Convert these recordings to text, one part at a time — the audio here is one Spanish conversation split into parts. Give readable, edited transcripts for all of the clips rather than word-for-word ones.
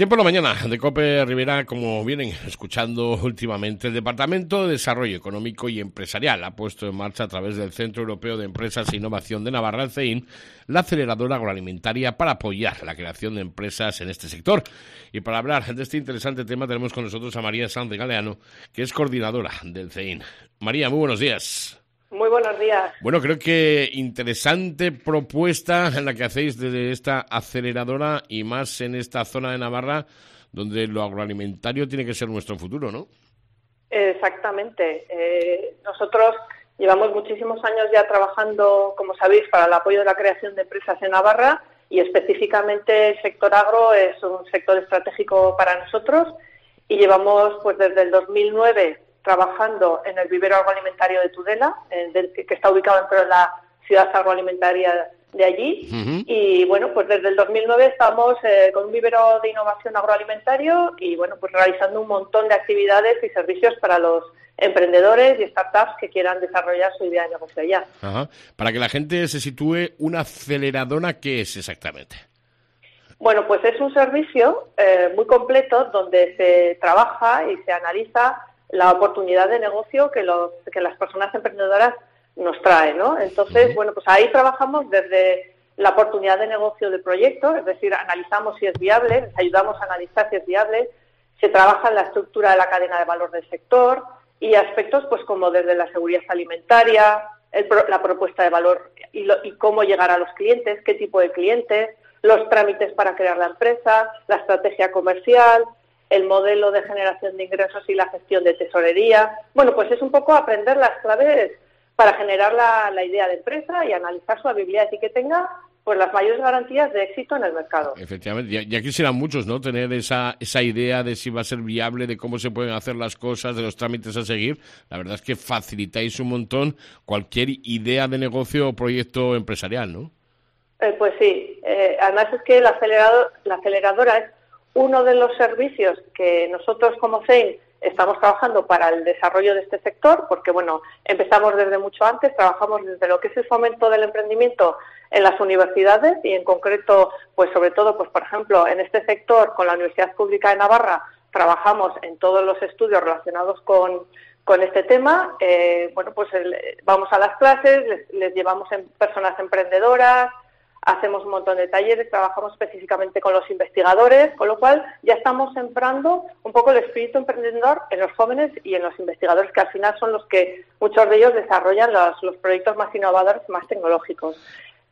Tiempo en la mañana de COPE Rivera, como vienen escuchando últimamente, el Departamento de Desarrollo Económico y Empresarial ha puesto en marcha a través del Centro Europeo de Empresas e Innovación de Navarra, el CEIN, la aceleradora agroalimentaria para apoyar la creación de empresas en este sector. Y para hablar de este interesante tema tenemos con nosotros a María Sanz de Galeano, que es coordinadora del CEIN. María, muy buenos días. Muy buenos días. Bueno, creo que interesante propuesta en la que hacéis desde esta aceleradora y más en esta zona de Navarra donde lo agroalimentario tiene que ser nuestro futuro, ¿no? Exactamente. Nosotros llevamos muchísimos años ya trabajando, como sabéis, para el apoyo de la creación de empresas en Navarra y específicamente el sector agro es un sector estratégico para nosotros y llevamos pues desde el 2009 trabajando en el vivero agroalimentario de Tudela, que está ubicado dentro de la ciudad agroalimentaria de allí. Uh-huh. Y bueno, pues desde el 2009 estamos con un vivero de innovación agroalimentario y bueno, pues realizando un montón de actividades y servicios para los emprendedores y startups que quieran desarrollar su idea de negocio allá. Uh-huh. Para que la gente se sitúe, ¿una aceleradora qué es exactamente? Bueno, pues es un servicio muy completo donde se trabaja y se analiza la oportunidad de negocio que las personas emprendedoras nos traen, ¿no? Entonces, bueno, pues ahí trabajamos desde la oportunidad de negocio del proyecto, es decir, analizamos si es viable, les ayudamos a analizar si es viable, se trabaja en la estructura de la cadena de valor del sector y aspectos pues como desde la seguridad alimentaria, la propuesta de valor y cómo llegar a los clientes, qué tipo de clientes, los trámites para crear la empresa, la estrategia comercial, el modelo de generación de ingresos y la gestión de tesorería. Bueno, pues es un poco aprender las claves para generar la idea de empresa y analizar su habilidad y que tenga pues las mayores garantías de éxito en el mercado. Efectivamente, ya quisieran muchos, ¿no?, tener esa idea de si va a ser viable, de cómo se pueden hacer las cosas, de los trámites a seguir. La verdad es que facilitáis un montón cualquier idea de negocio o proyecto empresarial, ¿no? Pues sí, además es que la aceleradora es uno de los servicios que nosotros como CEIN estamos trabajando para el desarrollo de este sector, porque bueno, empezamos desde mucho antes, trabajamos desde lo que es el fomento del emprendimiento en las universidades y en concreto, pues sobre todo, pues por ejemplo, en este sector con la Universidad Pública de Navarra trabajamos en todos los estudios relacionados con este tema. Bueno, pues vamos a las clases, les llevamos en personas emprendedoras, hacemos un montón de talleres, trabajamos específicamente con los investigadores, con lo cual ya estamos sembrando un poco el espíritu emprendedor en los jóvenes y en los investigadores, que al final son los que muchos de ellos desarrollan los proyectos más innovadores, más tecnológicos.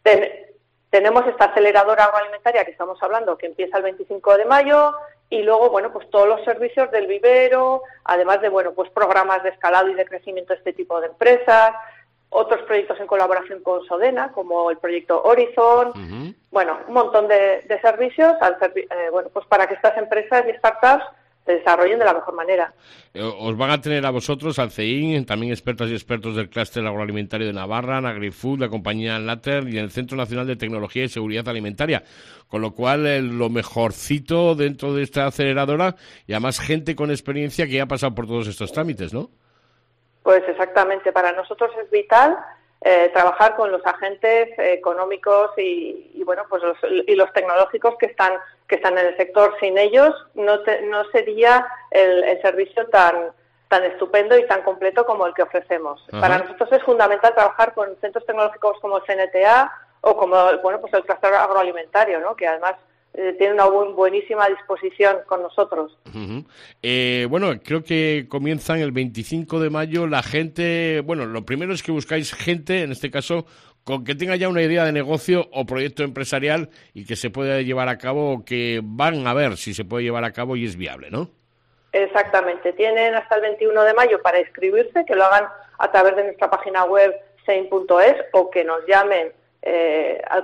Tenemos esta aceleradora agroalimentaria que estamos hablando, que empieza el 25 de mayo, y luego, bueno, pues todos los servicios del vivero, además de, bueno, pues programas de escalado y de crecimiento de este tipo de empresas, otros proyectos en colaboración con Sodena, como el proyecto Horizon, uh-huh. Bueno, un montón de servicios bueno, pues para que estas empresas y startups se desarrollen de la mejor manera. Os van a tener a vosotros, al CEIN, también expertas y expertos del clúster agroalimentario de Navarra, en AgriFood, la compañía Latter y el Centro Nacional de Tecnología y Seguridad Alimentaria, con lo cual lo mejorcito dentro de esta aceleradora y además gente con experiencia que ya ha pasado por todos estos trámites, ¿no? Pues exactamente, para nosotros es vital trabajar con los agentes económicos y bueno, pues los tecnológicos que están en el sector. Sin ellos no sería el servicio tan estupendo y tan completo como el que ofrecemos. Uh-huh. Para nosotros es fundamental trabajar con centros tecnológicos como el CNTA o como bueno, pues el clúster agroalimentario, ¿no?, que además tiene una buenísima disposición con nosotros. Uh-huh. Bueno, creo que comienzan el 25 de mayo. La gente, bueno, lo primero es que buscáis gente, en este caso, con que tenga ya una idea de negocio o proyecto empresarial y que se pueda llevar a cabo o que van a ver si se puede llevar a cabo y es viable, ¿no? Exactamente. Tienen hasta el 21 de mayo para inscribirse, que lo hagan a través de nuestra página web sein.es o que nos llamen al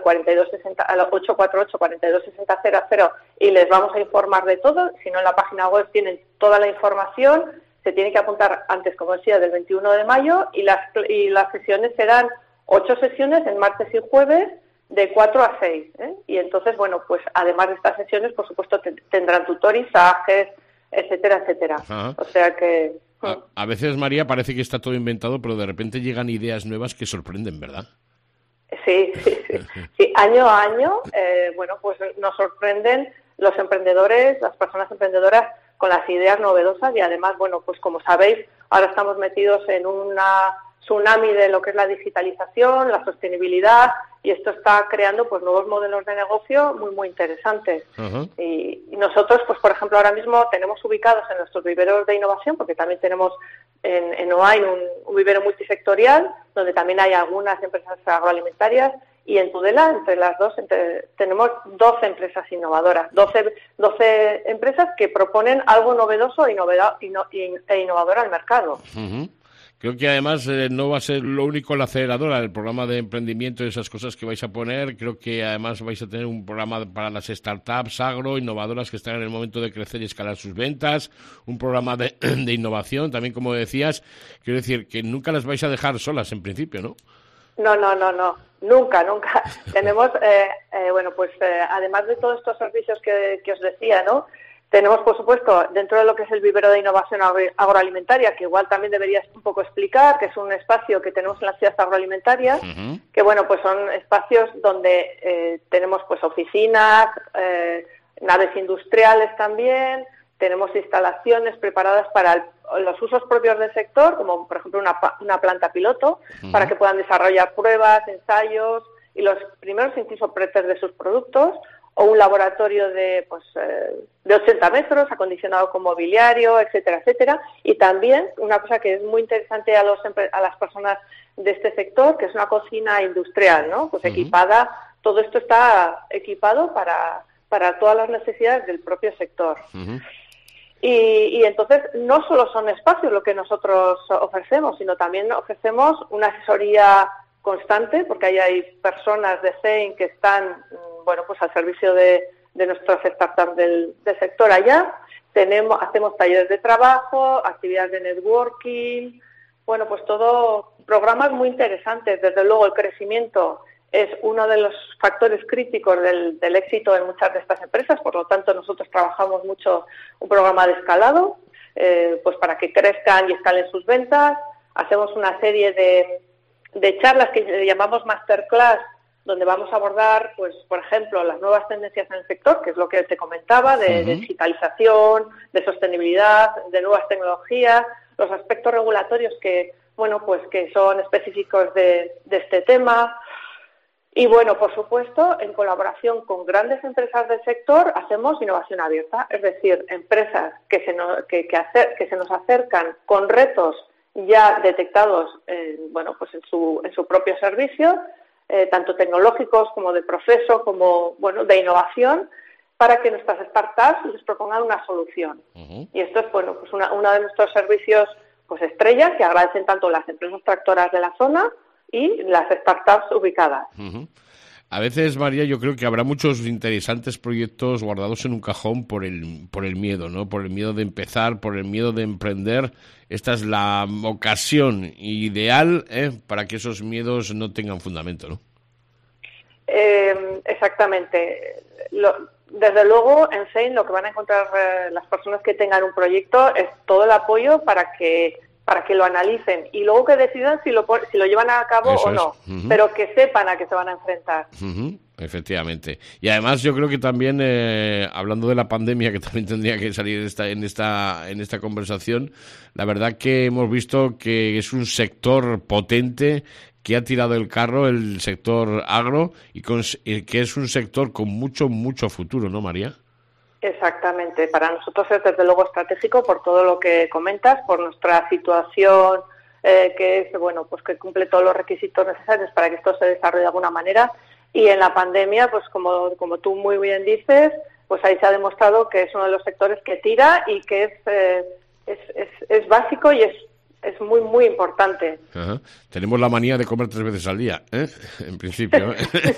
848-426000 y les vamos a informar de todo. Si no, en la página web tienen toda la información. Se tiene que apuntar antes, como decía, del 21 de mayo y las sesiones serán 8 sesiones en martes y jueves de 4 a 6. Y entonces, bueno, pues además de estas sesiones, por supuesto, tendrán tutorizajes, etcétera, etcétera. Ajá. O sea que... A veces, María, parece que está todo inventado, pero de repente llegan ideas nuevas que sorprenden, ¿verdad? Sí, año a año, bueno, pues nos sorprenden los emprendedores, las personas emprendedoras con las ideas novedosas y además, bueno, pues como sabéis, ahora estamos metidos en una tsunami de lo que es la digitalización, la sostenibilidad, y esto está creando pues nuevos modelos de negocio muy interesantes. Uh-huh. Y nosotros, pues por ejemplo, ahora mismo tenemos ubicados en nuestros viveros de innovación, porque también tenemos en Ohain un vivero multisectorial, donde también hay algunas empresas agroalimentarias, y en Tudela, entre las dos, tenemos 12 empresas innovadoras, 12 empresas que proponen algo novedoso e innovador al mercado. Uh-huh. Creo que además no va a ser lo único la aceleradora, el programa de emprendimiento y esas cosas que vais a poner. Creo que además vais a tener un programa para las startups agro, innovadoras que están en el momento de crecer y escalar sus ventas, un programa de innovación, también como decías. Quiero decir que nunca las vais a dejar solas en principio, ¿no? No, nunca. Tenemos, además de todos estos servicios que os decía, ¿no? Tenemos, por supuesto, dentro de lo que es el vivero de innovación agroalimentaria, que igual también deberías un poco explicar, que es un espacio que tenemos en las ciudades agroalimentarias, uh-huh. que bueno, pues son espacios donde tenemos pues oficinas, naves industriales también, tenemos instalaciones preparadas para los usos propios del sector, como por ejemplo una planta piloto, uh-huh. para que puedan desarrollar pruebas, ensayos y los primeros incluso precios de sus productos, o un laboratorio de 80 metros, acondicionado con mobiliario, etcétera, y también una cosa que es muy interesante a las personas de este sector, que es una cocina industrial, ¿no? Pues uh-huh. equipada, todo esto está equipado para todas las necesidades del propio sector. Uh-huh. Y entonces no solo son espacios lo que nosotros ofrecemos, sino también ofrecemos una asesoría constante, porque ahí hay personas de CEIN que están pues al servicio de nuestras startups del sector allá. Hacemos talleres de trabajo, actividades de networking, bueno, pues todo programas muy interesantes. Desde luego el crecimiento es uno de los factores críticos del éxito en muchas de estas empresas, por lo tanto nosotros trabajamos mucho un programa de escalado, pues para que crezcan y escalen sus ventas. Hacemos una serie de charlas que llamamos masterclass, donde vamos a abordar, pues, por ejemplo, las nuevas tendencias en el sector, que es lo que te comentaba, de uh-huh. digitalización, de sostenibilidad, de nuevas tecnologías, los aspectos regulatorios que son específicos de este tema. Y bueno, por supuesto, en colaboración con grandes empresas del sector, hacemos innovación abierta, es decir, empresas que se nos acercan con retos ya detectados, en su propio servicio, tanto tecnológicos como de proceso, como de innovación, para que nuestras startups les propongan una solución. Uh-huh. Y esto es uno de nuestros servicios estrellas, que agradecen tanto las empresas tractoras de la zona y las startups ubicadas. Uh-huh. A veces, María, yo creo que habrá muchos interesantes proyectos guardados en un cajón por el miedo, ¿no? Por el miedo de empezar, por el miedo de emprender. Esta es la ocasión ideal para que esos miedos no tengan fundamento, ¿no? Exactamente. Desde luego, en CEIN lo que van a encontrar las personas que tengan un proyecto es todo el apoyo para que lo analicen y luego que decidan si lo llevan a cabo o no, uh-huh. pero que sepan a qué se van a enfrentar. Uh-huh. Efectivamente. Y además yo creo que también, hablando de la pandemia, que también tendría que salir en esta conversación, la verdad que hemos visto que es un sector potente que ha tirado el carro, el sector agro, y que es un sector con mucho futuro, ¿no, María? Exactamente. Para nosotros es desde luego estratégico por todo lo que comentas, por nuestra situación, que es que cumple todos los requisitos necesarios para que esto se desarrolle de alguna manera. Y en la pandemia, pues como tú muy bien dices, pues ahí se ha demostrado que es uno de los sectores que tira y que es básico y es muy importante. Ajá. Tenemos la manía de comer 3 veces al día, en principio.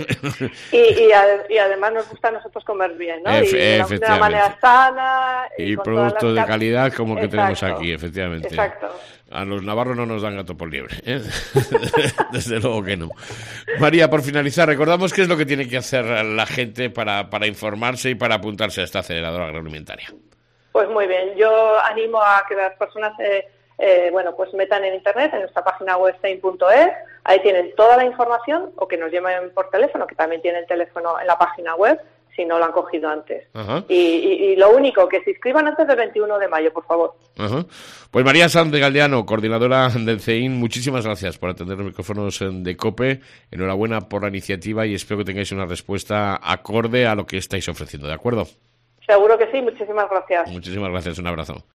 y además nos gusta a nosotros comer bien, ¿no? Y de una manera sana. Y productos de calidad como que tenemos aquí, efectivamente. Exacto. A los navarros no nos dan gato por liebre, ¿eh? Desde luego que no. María, por finalizar, recordamos qué es lo que tiene que hacer la gente para informarse y para apuntarse a esta aceleradora agroalimentaria. Pues muy bien, yo animo a que las personas metan en internet, en nuestra página web cein.es, ahí tienen toda la información, o que nos llamen por teléfono, que también tienen teléfono en la página web, si no lo han cogido antes. Ajá. Y lo único, que se inscriban antes del 21 de mayo, por favor. Ajá. Pues María Sanz de Galdeano, coordinadora del CEIN, muchísimas gracias por atender los micrófonos de COPE. Enhorabuena por la iniciativa y espero que tengáis una respuesta acorde a lo que estáis ofreciendo, ¿de acuerdo? Seguro que sí, muchísimas gracias. Muchísimas gracias, un abrazo.